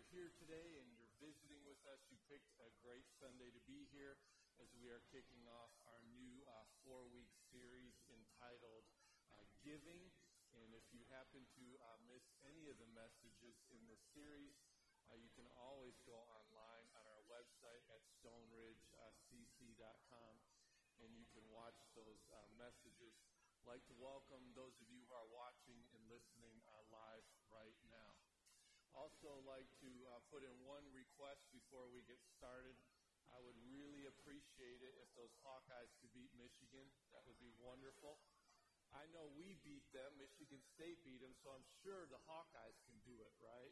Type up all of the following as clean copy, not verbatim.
here today and you're visiting with us, you picked a great Sunday to be here as we are kicking off our new 4-week series entitled Giving. And if you happen to miss any of the messages in this series, you can always go online on our website at stoneridgecc.com and you can watch those messages. I'd like to welcome those of you who are watching and listening live right now. Also like to put in one request before we get started. I would really appreciate it if those Hawkeyes could beat Michigan. That would be wonderful. I know we beat them. Michigan State beat them, so I'm sure the Hawkeyes can do it, right?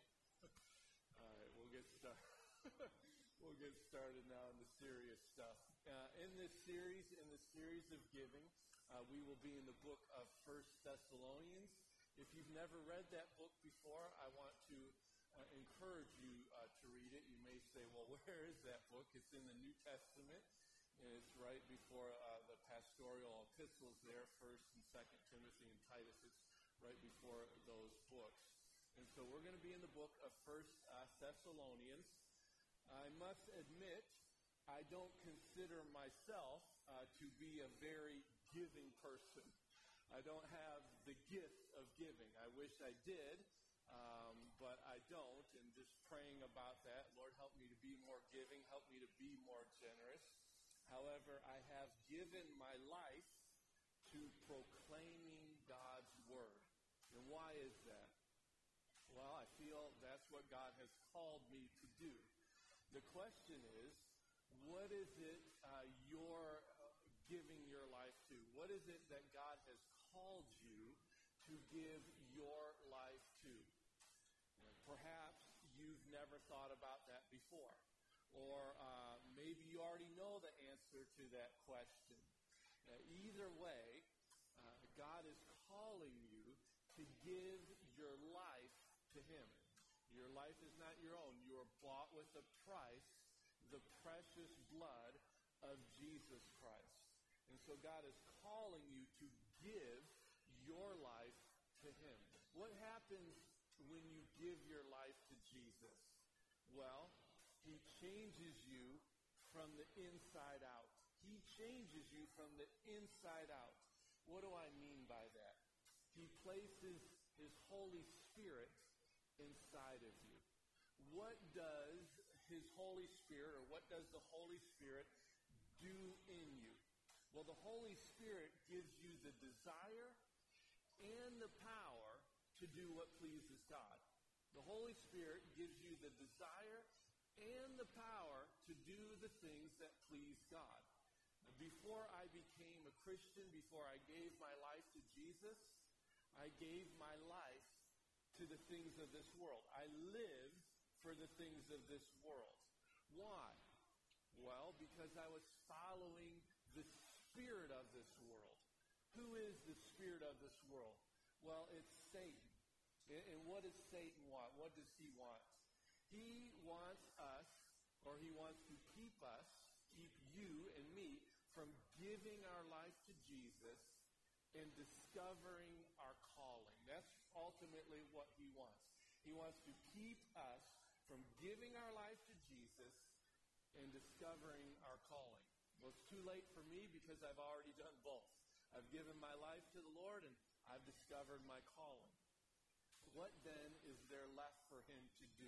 All right, we'll get started. We'll get started now in the serious stuff. In this series of giving, we will be in the book of 1 Thessalonians. If you've never read that book before, I want to encourage you to read it. You may say, well, where is that book? It's in the New Testament, and it's right before the pastoral epistles there, 1st and 2nd Timothy and Titus. It's right before those books. And so we're going to be in the book of 1 Thessalonians. I must admit, I don't consider myself to be a very giving person. I don't have the gift of giving. I wish I did, but I don't, and just praying about that. Lord, help me to be more giving. Help me to be more generous. However, I have given my life to proclaiming God's word. And why is that? Well, I feel that's what God has called me to do. The question is, what is it you're giving your life to? What is it that God has called you to give your life to? And perhaps you've never thought about that before. Or maybe you already know the answer to that question. Either way, God is calling you to give your life to Him. Your life is not your own. You are bought with a price, the precious blood of Jesus Christ. And so God is calling you to give your life to Him. What happens when you give your life to Jesus? Well, He changes you from the inside out. He changes you from the inside out. What do I mean by that? He places His Holy Spirit inside of you. What does His Holy Spirit, or what does the Holy Spirit do in you? Well, the Holy Spirit gives you the desire and the power to do what pleases God. The Holy Spirit gives you the desire and the power to do the things that please God. Before I became a Christian, before I gave my life to Jesus, I gave my life to the things of this world. I lived for the things of this world. Why? Well, because I was following the spirit of this world. Who is the spirit of this world? Well, it's Satan. And what does Satan want? What does he want? He wants us, or he wants to keep us, keep you and me, from giving our life to Jesus and discovering our calling. That's ultimately what he wants. He wants to keep us from giving our life to Jesus and discovering our calling. Well, it's too late for me because I've already done both. I've given my life to the Lord and I've discovered my calling. What then is there left for him to do?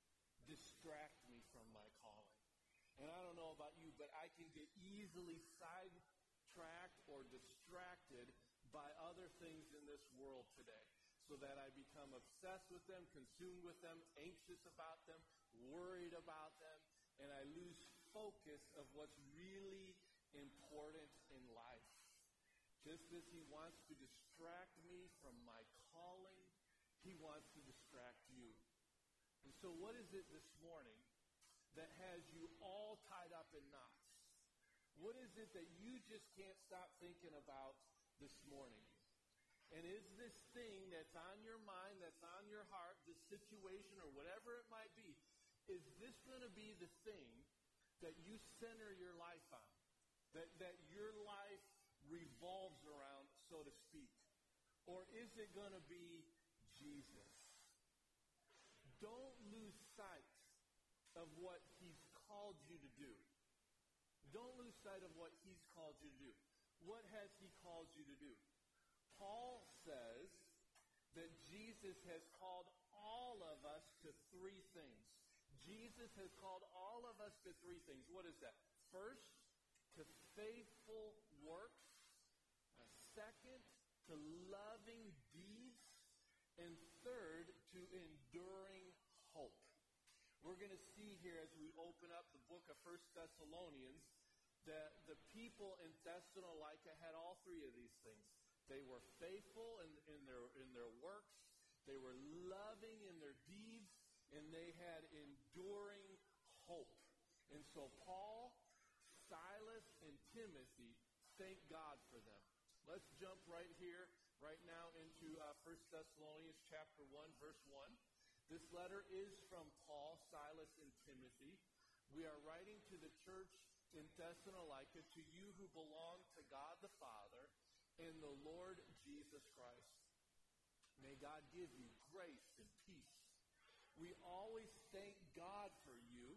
Distract me from my calling. And I don't know about you, but I can get easily sidetracked or distracted by other things in this world today, so that I become obsessed with them, consumed with them, anxious about them, worried about them, and I lose focus of what's really important in life. Just as he wants to distract me from my calling, he wants to distract you. And so what is it this morning that has you all tied up in knots? What is it that you just can't stop thinking about this morning? And is this thing that's on your mind, that's on your heart, this situation or whatever it might be, is this going to be the thing that you center your life on? That your life revolves around, so to speak? Or is it going to be Jesus? Don't lose sight of what he's called you to do. Don't lose sight of what he's called you to do. What has he called you to do? Paul says that Jesus has called all of us to three things. Jesus has called all of us to three things. What is that? First, to faithful works. Second, to loving deeds. And third, to enduring hope. We're going to see here as we open up the book of 1 Thessalonians that the people in Thessalonica had all three of these things. They were faithful in their works, they were loving in their deeds, and they had enduring hope. And so Paul, Silas, and Timothy, thank God for them. Let's jump right here, right now, into 1 Thessalonians chapter 1, verse 1. This letter is from Paul, Silas, and Timothy. We are writing to the church in Thessalonica, to you who belong to God the Father and the Lord Jesus Christ. May God give you grace and peace. We always thank God for you.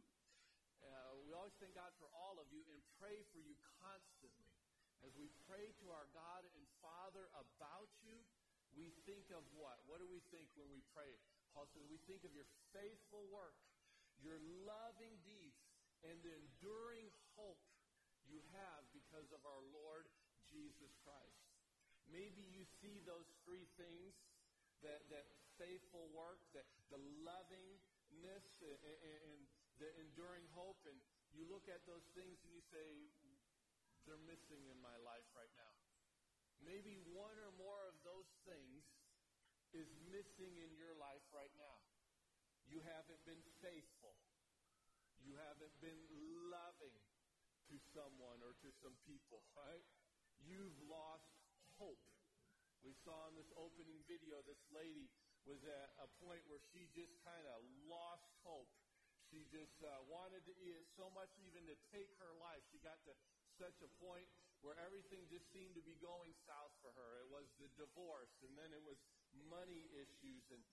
We always thank God for all of you and pray for you constantly. As we pray to our God and Father about you, we think of what? What do we think when we pray? Paul says we think of your faithful work, your loving deeds, and the enduring hope you have because of our Lord Jesus Christ. Maybe you see those three things, that faithful work, that the lovingness and the enduring hope, and you look at those things and you say, they're missing in my life right now. Maybe one or more of those things is missing in your life right now. You haven't been faithful. You haven't been loving to someone or to some people, right? You've lost hope. We saw in this opening video, this lady was at a point where she just kind of lost hope. She just wanted to so much even to take her life. She got to such a point where everything just seemed to be going south for her. It was the divorce, and then it was money issues, and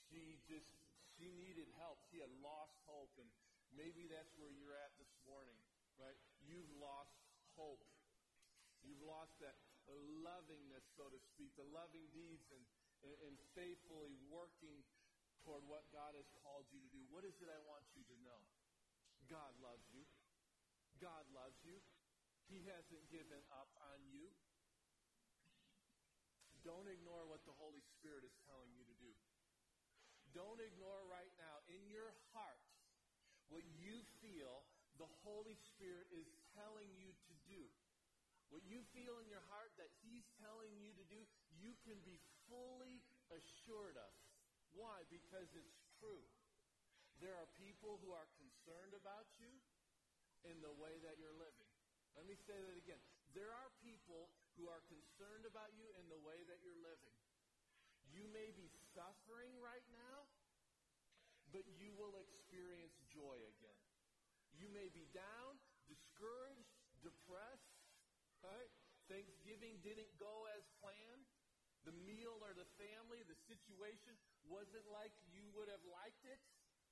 she needed help. She had lost hope, and maybe that's where you're at this morning, right? You've lost hope. You've lost that lovingness, so to speak, the loving deeds and faithfully working toward what God has called you to do. What is it I want you to know? God loves you. God loves you. He hasn't given up on you. Don't ignore what the Holy Spirit is telling you to do. Don't ignore right now in your heart what you feel the Holy Spirit is telling you to do. What you feel in your heart that He's telling you to do, you can be fully assured of. Why? Because it's true. There are people who are concerned about you in the way that you're living. Let me say that again. There are people who are concerned about you in the way that you're living. You may be suffering right now, but you will experience joy again. You may be down, discouraged, depressed, right? Thanksgiving didn't go as planned. The meal or the family, the situation wasn't like you would have liked it.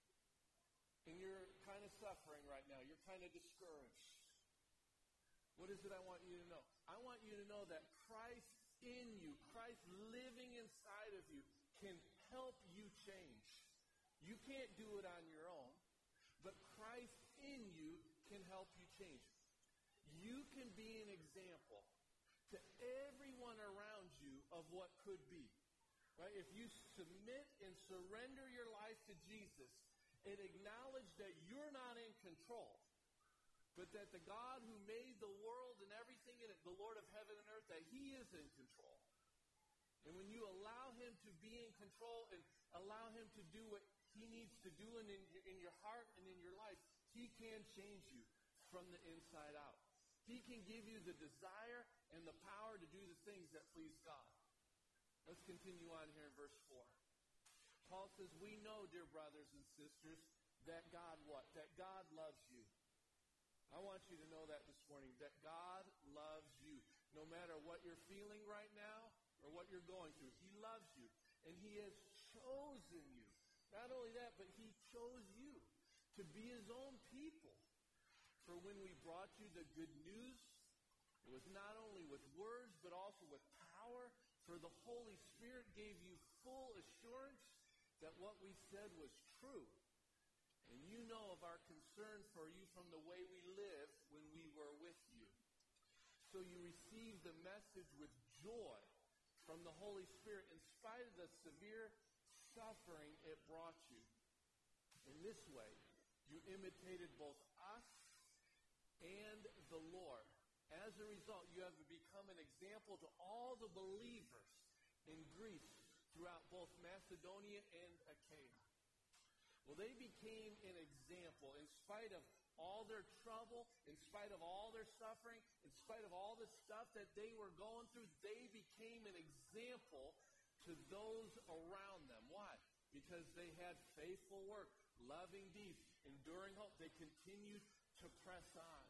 And you're kind of suffering right now. You're kind of discouraged. What is it I want you to know? I want you to know that Christ in you, Christ living inside of you, can help you change. You can't do it on your own, but Christ in you can help you change. You can be an example to everyone around you of what could be. Right? If you submit and surrender your life to Jesus and acknowledge that you're not in control, but that the God who made the world and everything in it, the Lord of heaven and earth, that He is in control. And when you allow Him to be in control and allow Him to do what He needs to do in your heart and in your life, He can change you from the inside out. He can give you the desire and the power to do the things that please God. Let's continue on here in verse 4. Paul says, we know, dear brothers and sisters, that God what? That God loves you. I want you to know that this morning, that God loves you. No matter what you're feeling right now or what you're going through, He loves you. And He has chosen you Not only that, but he chose you to be his own people. For when we brought you the good news, it was not only with words, but also with power. For the Holy Spirit gave you full assurance that what we said was true. And you know of our concern for you from the way we lived when we were with you. So you received the message with joy from the Holy Spirit in spite of the severe suffering it brought you. In this way, you imitated both us and the Lord. As a result, you have become an example to all the believers in Greece throughout both Macedonia and Achaia. Well, they became an example in spite of all their trouble, in spite of all their suffering, in spite of all the stuff that they were going through. They became an example to those around them. Why? Because they had faithful work, loving deeds, enduring hope. They continued to press on.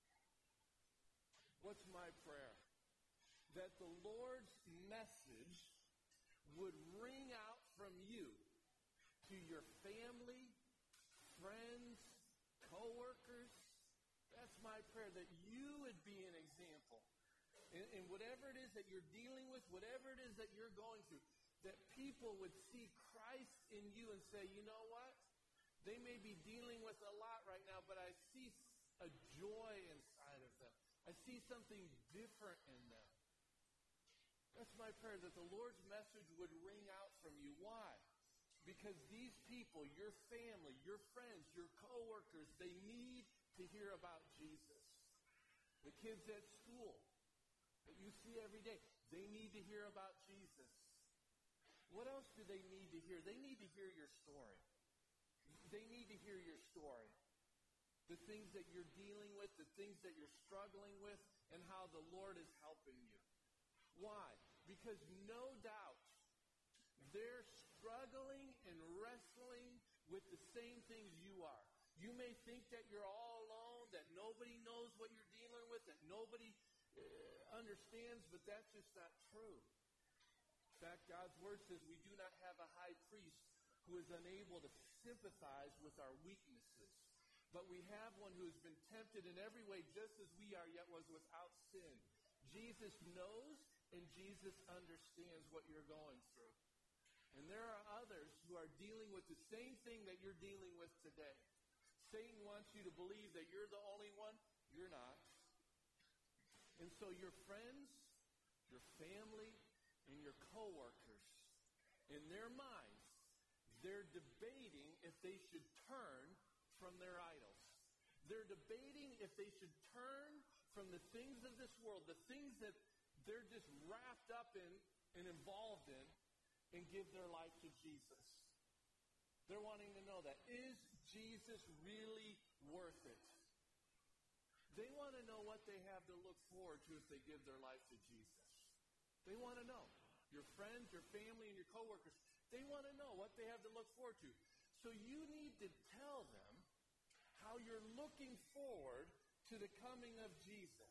What's my prayer? That the Lord's message would ring out from you to your family, friends, co-workers. That's my prayer, that you would be an example. And whatever it is that you're dealing with, whatever it is that you're going through, that people would see Christ in you and say, you know what? They may be dealing with a lot right now, but I see a joy inside of them. I see something different in them. That's my prayer, that the Lord's message would ring out from you. Why? Because these people, your family, your friends, your co-workers, they need to hear about Jesus. The kids at school that you see every day, they need to hear about Jesus. What else do they need to hear? They need to hear your story. They need to hear your story. The things that you're dealing with, the things that you're struggling with, and how the Lord is helping you. Why? Because no doubt they're struggling and wrestling with the same things you are. You may think that you're all alone, that nobody knows what you're dealing with, that nobody understands, but that's just not true. In fact, God's word says we do not have a high priest who is unable to sympathize with our weaknesses. But we have one who has been tempted in every way just as we are, yet was without sin. Jesus knows and Jesus understands what you're going through. And there are others who are dealing with the same thing that you're dealing with today. Satan wants you to believe that you're the only one. You're not. And so your friends, your family, and your coworkers, in their minds, they're debating if they should turn from their idols. They're debating if they should turn from the things of this world, the things that they're just wrapped up in and involved in, and give their life to Jesus. They're wanting to know that. Is Jesus really worth it? They want to know what they have to look forward to if they give their life to Jesus. They want to know. Your friends, your family, and your coworkers, they want to know what they have to look forward to. So you need to tell them how you're looking forward to the coming of Jesus.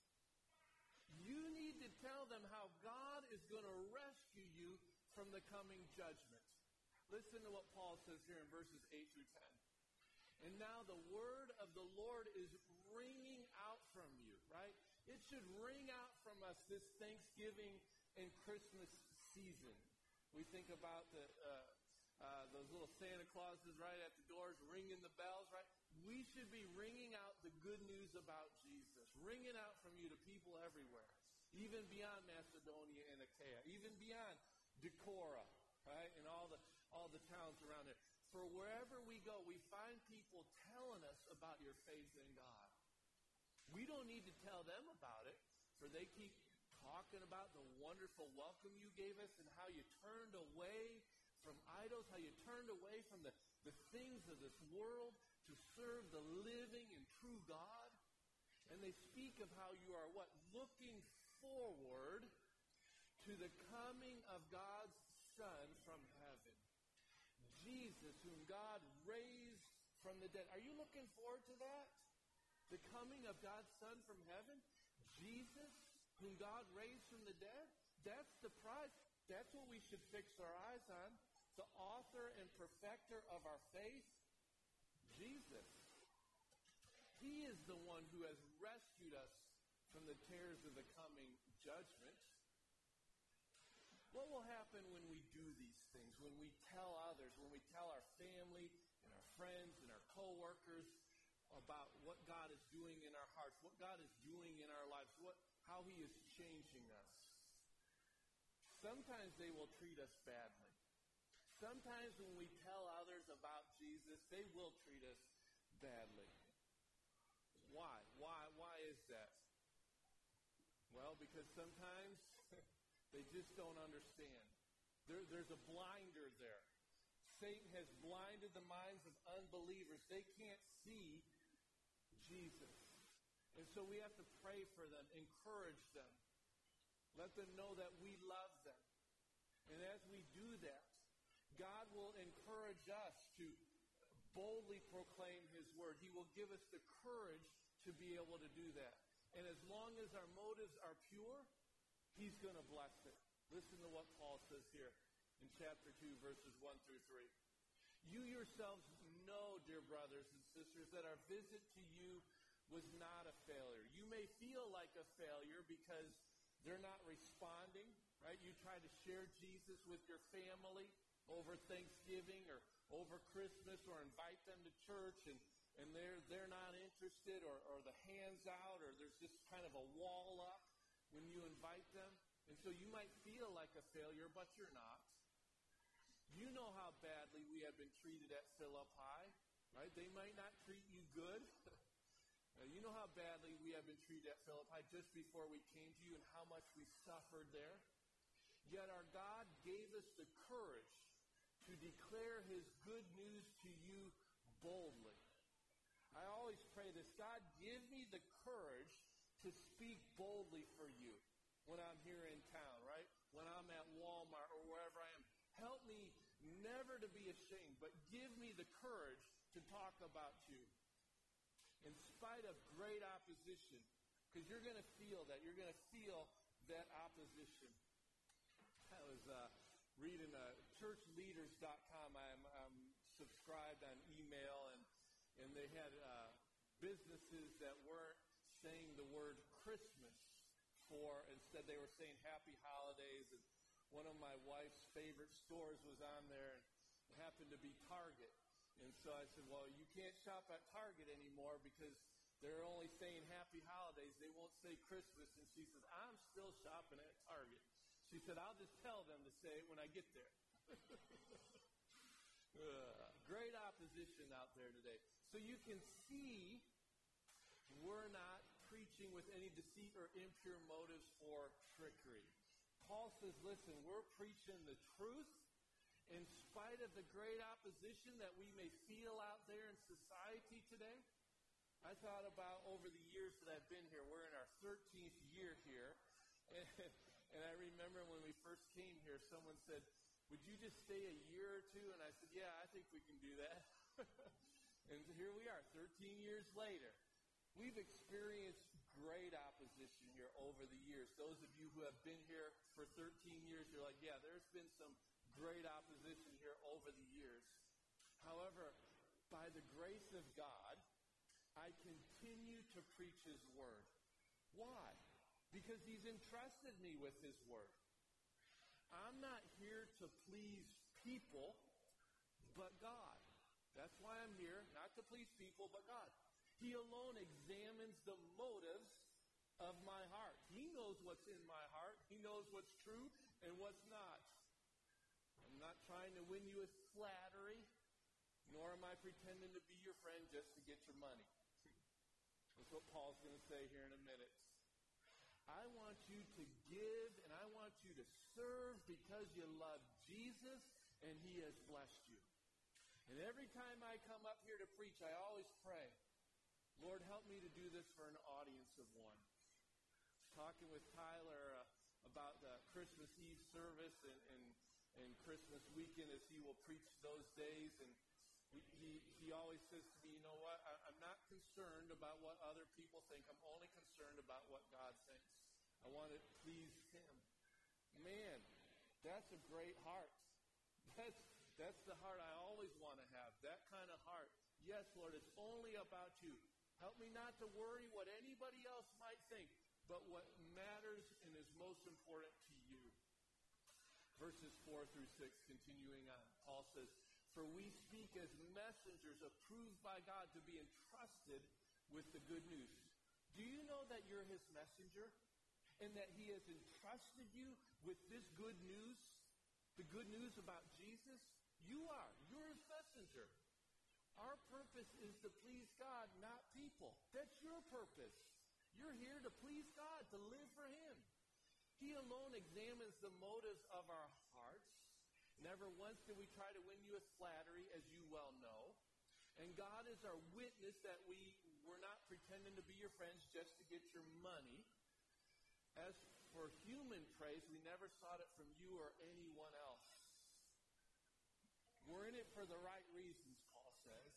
You need to tell them how God is going to rescue you from the coming judgment. Listen to what Paul says here in verses 8 through 10. And now the word of the Lord is ringing out from you, right? It should ring out from us this Thanksgiving and Christmas season. We think about those little Santa Clauses right at the doors, ringing the bells, right? We should be ringing out the good news about Jesus, ringing out from you to people everywhere, even beyond Macedonia and Achaia, even beyond Decorah, right, and all the towns around there. For wherever we go, we find people telling us about your faith in God. We don't need to tell them about it, for they keep talking about the wonderful welcome you gave us and how you turned away from idols, how you turned away from the things of this world to serve the living and true God. And they speak of how you are what? Looking forward to the coming of God's Son from heaven. Jesus, whom God raised from the dead. Are you looking forward to that? The coming of God's Son from heaven? Jesus, whom God raised from the dead? That's the prize. That's what we should fix our eyes on. the author and perfecter of our faith? Jesus. He is the one who has rescued us from the terrors of the coming judgment. What will happen when we do these things, when we tell others, when we tell our family and our friends and our coworkers about what God is doing in our hearts, what God is doing in our lives, how He is changing us? Sometimes they will treat us badly. Sometimes when we tell others about Jesus, they will treat us badly. Why? Why is that? Well, because sometimes they just don't understand. There's a blinder there. Satan has blinded the minds of unbelievers. They can't see Jesus. And so we have to pray for them, encourage them, let them know that we love them. And as we do that, God will encourage us to boldly proclaim His word. He will give us the courage to be able to do that. And as long as our motives are pure, He's going to bless it. Listen to what Paul says here in chapter 2, verses 1 through 3. You yourselves know, dear brothers and sisters, that our visit to you was not a failure. You may feel like a failure because they're not responding, right? You try to share Jesus with your family over Thanksgiving or over Christmas, or invite them to church, and they're not interested, or the hands out, or there's just kind of a wall up when you invite them. And so you might feel like a failure, but you're not. You know how badly we have been treated at Philippi, right? They might not treat you good. You know how badly we have been treated at Philippi just before we came to you, and how much we suffered there. Yet our God gave us the courage to declare His good news to you boldly. I always pray this: God, give me the courage to speak boldly for you when I'm here in town, right? When I'm at Walmart or wherever I am. Help me never to be ashamed, but give me the courage to talk about you. In spite of great opposition, because you're going to feel that. You're going to feel that opposition. I was reading churchleaders.com. I'm subscribed on email, and they had businesses that weren't saying the word Christmas instead they were saying Happy Holidays. And one of my wife's favorite stores was on there, and it happened to be Target. And so I said, well, you can't shop at Target anymore because they're only saying Happy Holidays. They won't say Christmas. And she says, I'm still shopping at Target. She said, I'll just tell them to say it when I get there. Great opposition out there today. So you can see we're not preaching with any deceit or impure motives or trickery. Paul says, listen, we're preaching the truth in spite of the great opposition that we may feel out there in society today. I thought about over the years that I've been here. We're in our 13th year here. And I remember when we first came here, someone said, would you just stay a year or two? And I said, yeah, I think we can do that. And here we are, 13 years later. We've experienced great opposition here over the years. Those of you who have been here for 13 years, you're like, yeah, there's been some great opposition here over the years. However, by the grace of God, I continue to preach His word. Why? Because He's entrusted me with His word. I'm not here to please people, but God. That's why I'm here, not to please people, but God. He alone examines the motives of my heart. He knows what's in my heart. He knows what's true and what's not. I'm not trying to win you with flattery, nor am I pretending to be your friend just to get your money. That's what Paul's going to say here in a minute. I want you to give and I want you to serve because you love Jesus and He has blessed you. And every time I come up here to preach, I always pray, Lord, help me to do this for an audience of one. Talking with Tyler about the Christmas Eve service and Christmas weekend as he will preach those days. And he always says to me, you know what, I'm not concerned about what other people think. I'm only concerned about what God thinks. I want to please Him. Man, that's a great heart. That's the heart I always want to have, that kind of heart. Yes, Lord, it's only about you. Help me not to worry what anybody else might think, but what matters and is most important to you. Verses 4 through 6, continuing on, Paul says, "For we speak as messengers approved by God to be entrusted with the good news. Do you know that you're his messenger and that he has entrusted you with this good news, the good news about Jesus? You are. You're his messenger. Our purpose is to please God, not people. That's your purpose. You're here to please God, to live for him. He alone examines the motives of our hearts. Never once did we try to win you with flattery, as you well know. And God is our witness that we were not pretending to be your friends just to get your money. As for human praise, we never sought it from you or anyone else. We're in it for the right reasons," Paul says.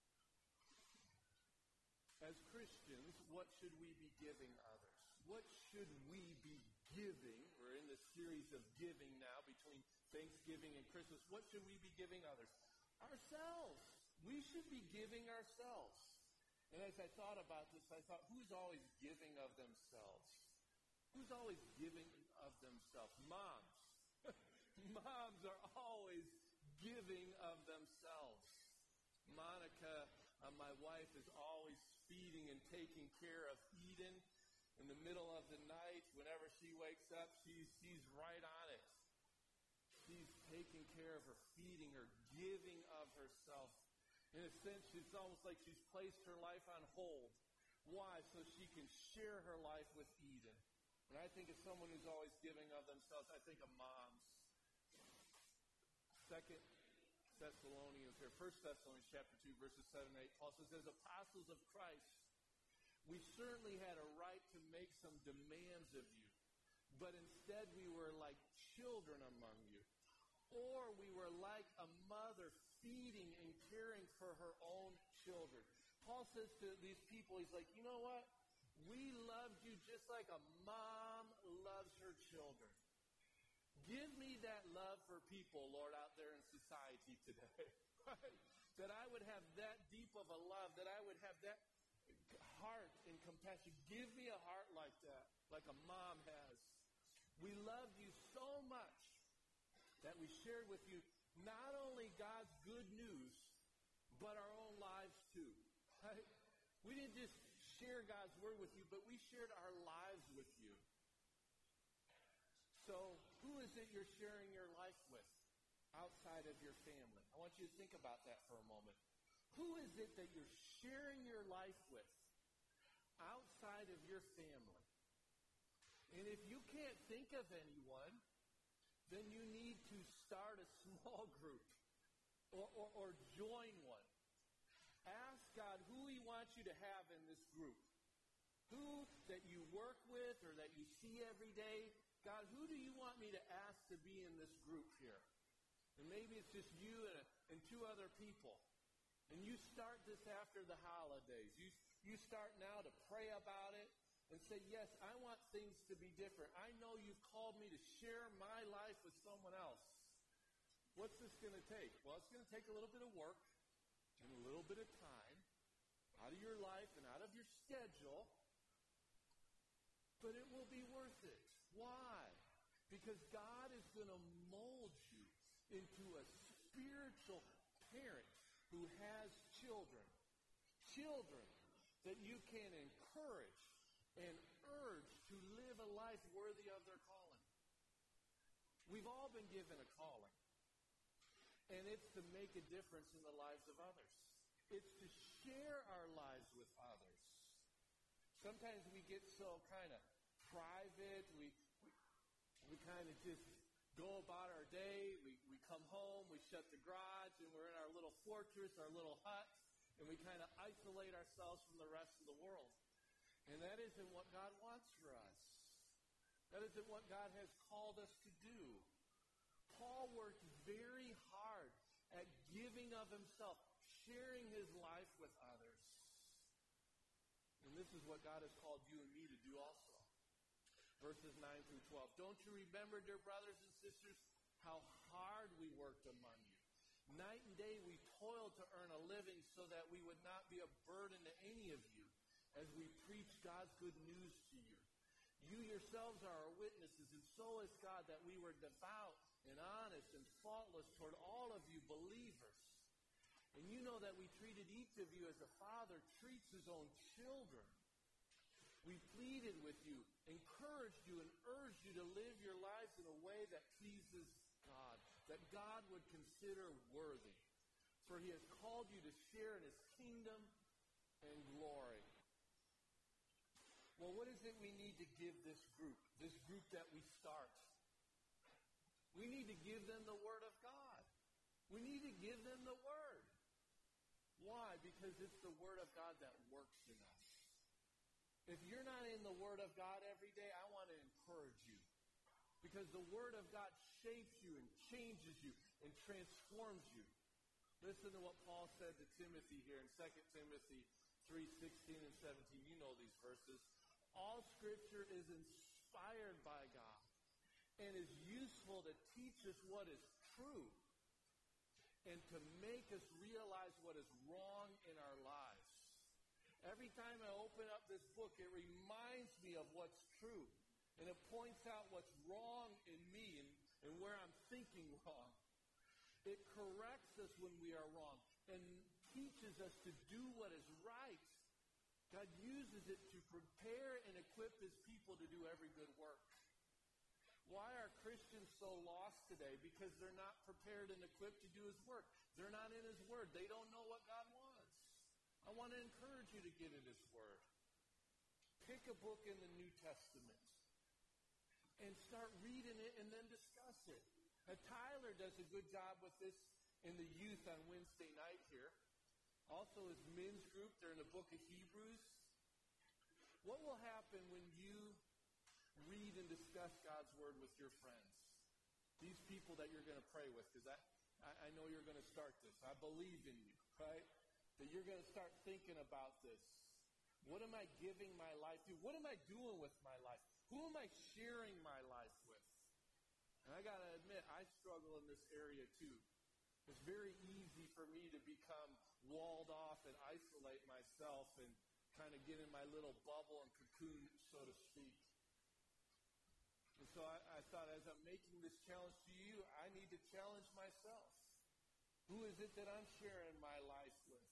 As Christians, what should we be giving others? What should we be giving? We're in this series of giving now between Thanksgiving and Christmas. What should we be giving others? Ourselves. We should be giving ourselves. And as I thought about this, I thought, who's always giving of themselves? Who's always giving of themselves? Moms. Moms are always giving of themselves. Monica, my wife, is always feeding and taking care of Eden. In the middle of the night, whenever she wakes up, she's right on it. She's taking care of her, feeding her, giving of herself. In a sense, it's almost like she's placed her life on hold. Why? So she can share her life with Eden. And I think of someone who's always giving of themselves, I think of moms. 2 Thessalonians, or 1 Thessalonians chapter 2, verses 7 and 8, Paul says, "As apostles of Christ, we certainly had a right to make some demands of you, but instead we were like children among you. Or we were like a mother feeding and caring for her own children." Paul says to these people, he's like, you know what? We loved you just like a mom loves her children. Give me that love for people, Lord, out there in society today. Right? That I would have that deep of a love, that I would have that heart and compassion. Give me a heart like that, like a mom has. We loved you so much that we shared with you not only God's good news, but our own lives too. Right? We didn't just share God's word with you, but we shared our lives with you. So, who is it you're sharing your life with outside of your family? I want you to think about that for a moment. Who is it that you're sharing your life with outside of your family? And if you can't think of anyone, then you need to start a small group or join one. Ask God who he wants you to have in this group. Who that you work with or that you see every day. God, who do you want me to ask to be in this group here? And maybe it's just you and two other people. And you start this after the holidays. You start now to pray about it and say, yes, I want things to be different. I know you've called me to share my life with someone else. What's this going to take? Well, it's going to take a little bit of work and a little bit of time out of your life and out of your schedule, but it will be worth it. Why? Because God is going to mold you into a spiritual parent who has children. Children that you can encourage and urge to live a life worthy of their calling. We've all been given a calling. And it's to make a difference in the lives of others. It's to share our lives with others. Sometimes we get so kind of private. We kind of just go about our day. We come home, we shut the garage, and we're in our little fortress, our little hut, and we kind of isolate ourselves from the rest of the world. And that isn't what God wants for us. That isn't what God has called us to do. Paul worked very hard at giving of himself, sharing his life with others. And this is what God has called you and me to do also. Verses 9 through 12. Don't you remember, dear brothers and sisters, how hard we worked among you? Night and day we toil to earn a living so that we would not be a burden to any of you as we preach God's good news to you. You yourselves are our witnesses, and so is God, that we were devout and honest and faultless toward all of you believers. And you know that we treated each of you as a father treats his own children. We pleaded with you, encouraged you, and urged you to live your lives in a way that pleases God, that God would consider worthy. For he has called you to share in his kingdom and glory. Well, what is it we need to give this group that we start? We need to give them the Word of God. We need to give them the Word. Why? Because it's the Word of God that works in us. If you're not in the Word of God every day, I want to encourage you. Because the Word of God shapes you and changes you and transforms you. Listen to what Paul said to Timothy here in 2 Timothy 3:16 and 17. You know these verses. All Scripture is inspired by God and is useful to teach us what is true and to make us realize what is wrong in our lives. Every time I open up this book, it reminds me of what's true. And it points out what's wrong in me and where I'm thinking wrong. It corrects us when we are wrong and teaches us to do what is right. God uses it to prepare and equip his people to do every good work. Why are Christians so lost today? Because they're not prepared and equipped to do his work. They're not in his word. They don't know what God wants. I want to encourage you to get in his word. Pick a book in the New Testament and start reading it and then discuss it. Tyler does a good job with this in the youth on Wednesday night here. Also his men's group, they're in the book of Hebrews. What will happen when you read and discuss God's word with your friends? These people that you're going to pray with, because I know you're going to start this. I believe in you, right? That you're going to start thinking about this. What am I giving my life to? What am I doing with my life? Who am I sharing my life with? And I got to admit, I struggle in this area too. It's very easy for me to become walled off and isolate myself and kind of get in my little bubble and cocoon, so to speak. And so I thought, as I'm making this challenge to you, I need to challenge myself. Who is it that I'm sharing my life with?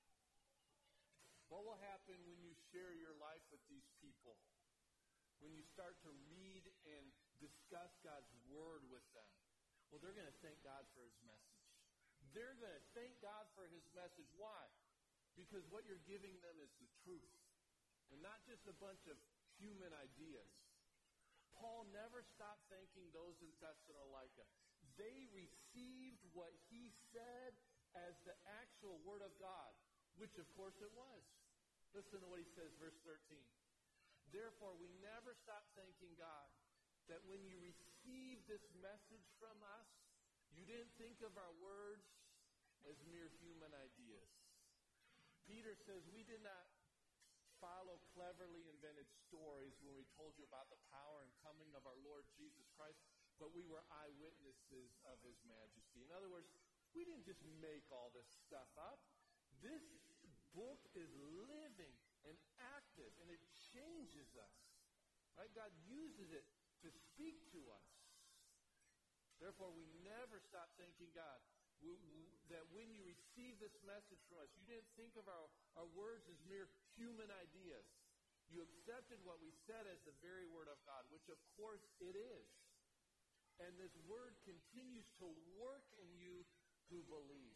What will happen when you share your life with these people? When you start to read and discuss God's word with them? Well, they're going to thank God for his message. They're going to thank God for his message. Why? Because what you're giving them is the truth, and not just a bunch of human ideas. Paul never stopped thanking those in Thessalonica. They received what he said as the actual word of God, which of course it was. Listen to what he says, verse 13. Therefore, we never stop thanking God that when you received this message from us, you didn't think of our words as mere human ideas. Peter says we did not follow cleverly invented stories when we told you about the power and coming of our Lord Jesus Christ, but we were eyewitnesses of his majesty. In other words, we didn't just make all this stuff up. This book is living and active, and it changes us. Right? God uses it to speak to us. Therefore, we never stop thanking God that when you receive this message from us, you didn't think of our words as mere human ideas. You accepted what we said as the very word of God, which of course it is. And this word continues to work in you who believe.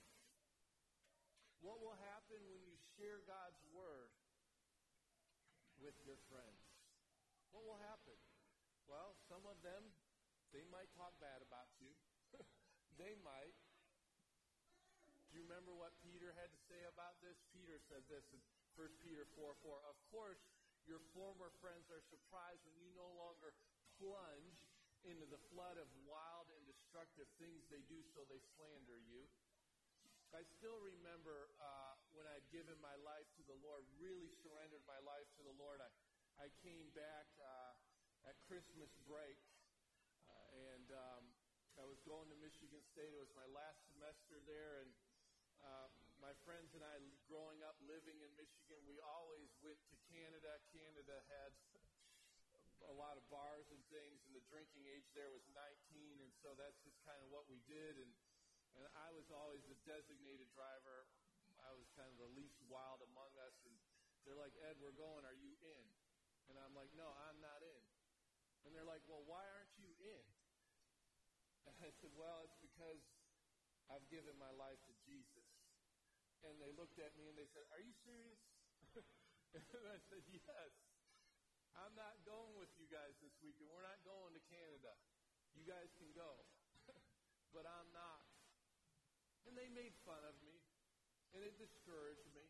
What will happen when you share God's word with your friends? What will happen? Well, some of them, they might talk bad about you. They might. Do you remember what Peter had to say about this? Peter said this in 1 Peter 4:4. Of course, your former friends are surprised when you no longer plunge into the flood of wild and destructive things they do, so they slander you. I still remember when I'd given my life to the Lord, really surrendered my life to the Lord. I came back at Christmas break, and I was going to Michigan State. It was my last semester there, and my friends and I, growing up living in Michigan, we always went to Canada. Canada had a lot of bars and things, and the drinking age there was 19, and so that's just kind of what we did. And I was always the designated driver. I was kind of the least wild among us, and they're like, Ed, we're going. Are you in? And I'm like, no, I'm not in. And they're like, well, why aren't you in? And I said, well, it's because I've given my life to Jesus. And they looked at me and they said, are you serious? And I said, yes. I'm not going with you guys this weekend. We're not going to Canada. You guys can go. But I'm not. And they made fun of me. And it discouraged me.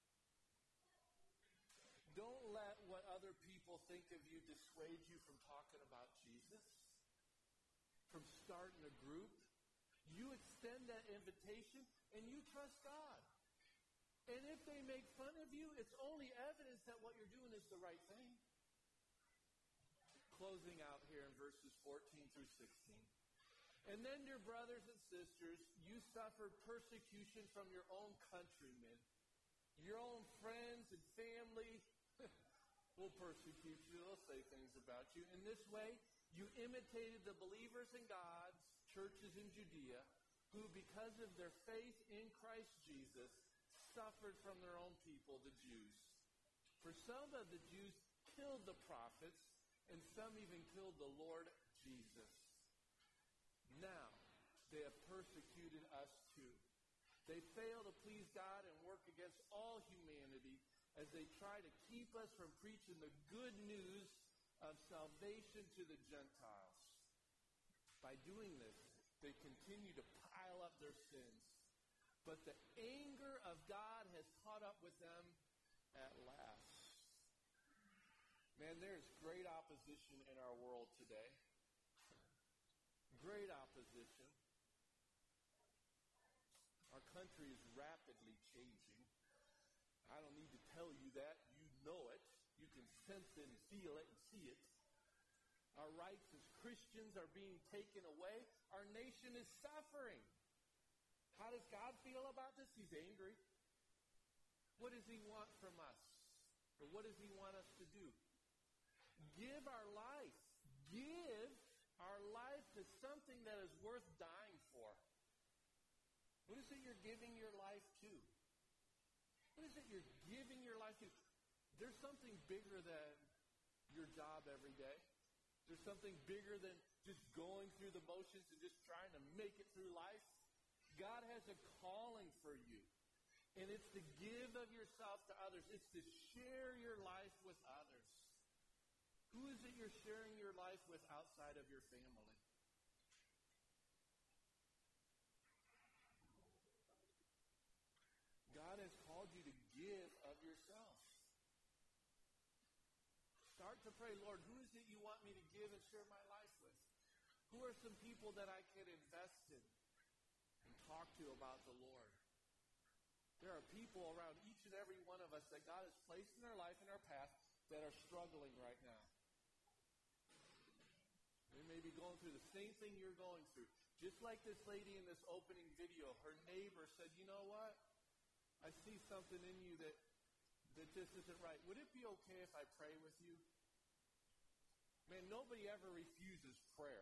Don't let what other people think of you dissuade you from talking about Jesus, from starting a group. You extend that invitation and you trust God. And if they make fun of you, it's only evidence that what you're doing is the right thing. Closing out here in verses 14 through 16. And then, dear brothers and sisters, you suffered persecution from your own countrymen. Your own friends and family will persecute you. They'll say things about you. In this way, you imitated the believers in God's churches in Judea, who, because of their faith in Christ Jesus, suffered from their own people, the Jews. For some of the Jews killed the prophets, and some even killed the Lord Jesus. Now, they have persecuted us too. They fail to please God and work against all humanity as they try to keep us from preaching the good news of salvation to the Gentiles. By doing this, they continue to pile up their sins. But the anger of God has caught up with them at last. Man, there's great opposition in our world today. Great opposition. Our country is rapidly changing. I don't need to tell you that. You know it. You can sense it and feel it and see it. Our rights as Christians are being taken away. Our nation is suffering. How does God feel about this? He's angry. What does he want from us? Or what does he want us to do? Give our life. Give our life to something that is worth dying for. What is it you're giving your life to? What is it you're giving your life to? There's something bigger than your job every day. There's something bigger than just going through the motions and just trying to make it through life. God has a calling for you. And it's to give of yourself to others. It's to share your life with others. Who is it you're sharing your life with outside of your family? God has called you to give of yourself. Start to pray, Lord, who is it you want me to give and share my life with? Who are some people that I can invest in and talk to about the Lord? There are people around each and every one of us that God has placed in our life and our path that are struggling right now. They may be going through the same thing you're going through. Just like this lady in this opening video, her neighbor said, you know what? I see something in you that just isn't right. Would it be okay if I pray with you? Man, nobody ever refuses prayer.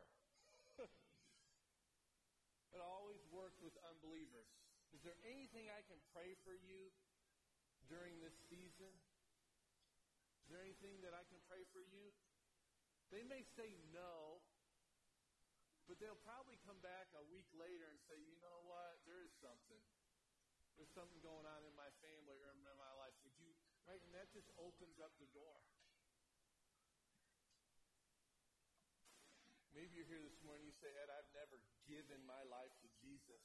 It always works with unbelievers. Is there anything I can pray for you during this season? Is there anything that I can pray for you? They may say no, but they'll probably come back a week later and say, you know what, there is something. There's something going on in my family or in my life. Would you, right? And that just opens up the door. Maybe you're here this morning, you say, Ed, I've never given my life to Jesus.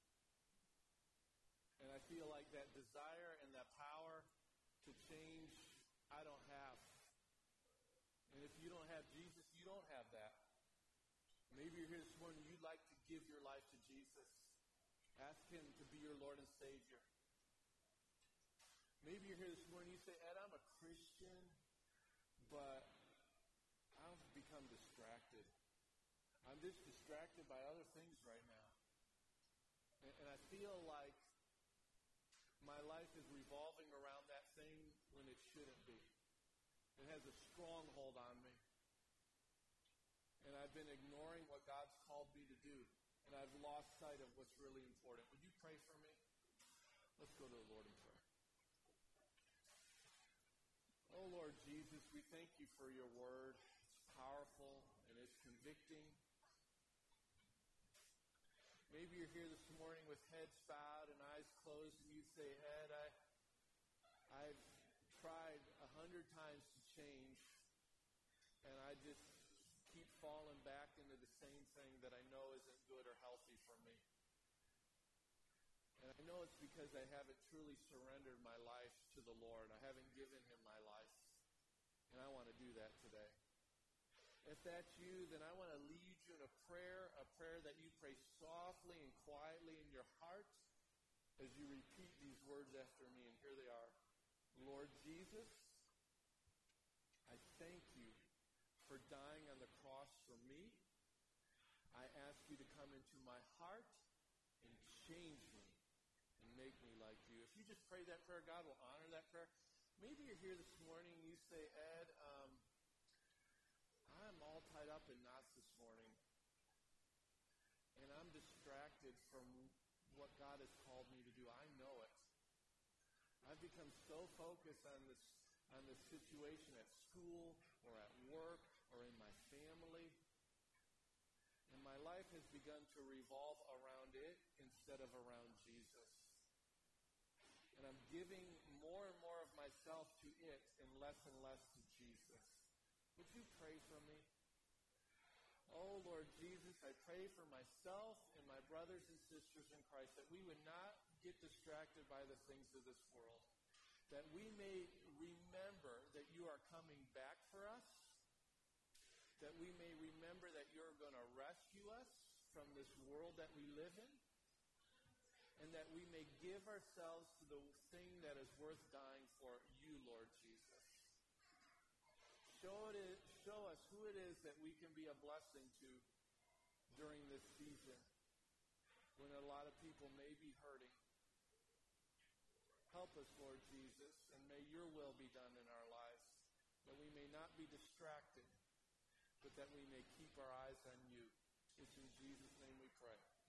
And I feel like that desire and that power to change, I don't have. And if you don't have Jesus, you don't have that. Maybe you're here this morning, you'd like to give your life to Jesus. Ask him to be your Lord and Savior. Maybe you're here this morning, you say, Ed, I'm a Christian, but I've become distracted. I'm just distracted by other things right now. And I feel like my life is revolving around that thing when it shouldn't be. It has a stronghold on me. And I've been ignoring what God's called me to do. And I've lost sight of what's really important. Would you pray for me? Let's go to the Lord in prayer. Oh, Lord Jesus, we thank you for your word. It's powerful and it's convicting. Maybe you're here this morning with heads bowed and eyes closed, and you say, Ed, I've tried 100 times to change, and I just keep falling back into the same thing that I know isn't good or healthy for me. And I know it's because I haven't truly surrendered my life to the Lord. I haven't given him my life, and I want to do that today. If that's you, then I want to lead you in a prayer that you pray softly and quietly in your heart as you repeat these words after me. And here they are. Lord Jesus, I thank you for dying on the cross for me. I ask you to come into my heart and change me and make me like you. If you just pray that prayer, God will honor that prayer. Maybe you're here this morning and you say, Ed, I'm all tied up in knots this morning, and I'm distracted from what God has called me to do. I know it. I've become so focused on this situation at school or at work or in my family, and my life has begun to revolve around it instead of around Jesus. And I'm giving more and more of myself to it and less to Jesus. Would you pray for me? Oh, Lord Jesus, I pray for myself and my brothers and sisters in Christ that we would not get distracted by the things of this world, that we may remember that you are coming back for us, that we may remember that you're going to rescue us from this world that we live in, and that we may give ourselves to the thing that is worth dying for, you, Lord Jesus. Show us who it is that we can be a blessing to during this season when a lot of people may be hurting. Help us, Lord Jesus, and may your will be done in our lives, that we may not be distracted, but that we may keep our eyes on you. It's in Jesus' name we pray.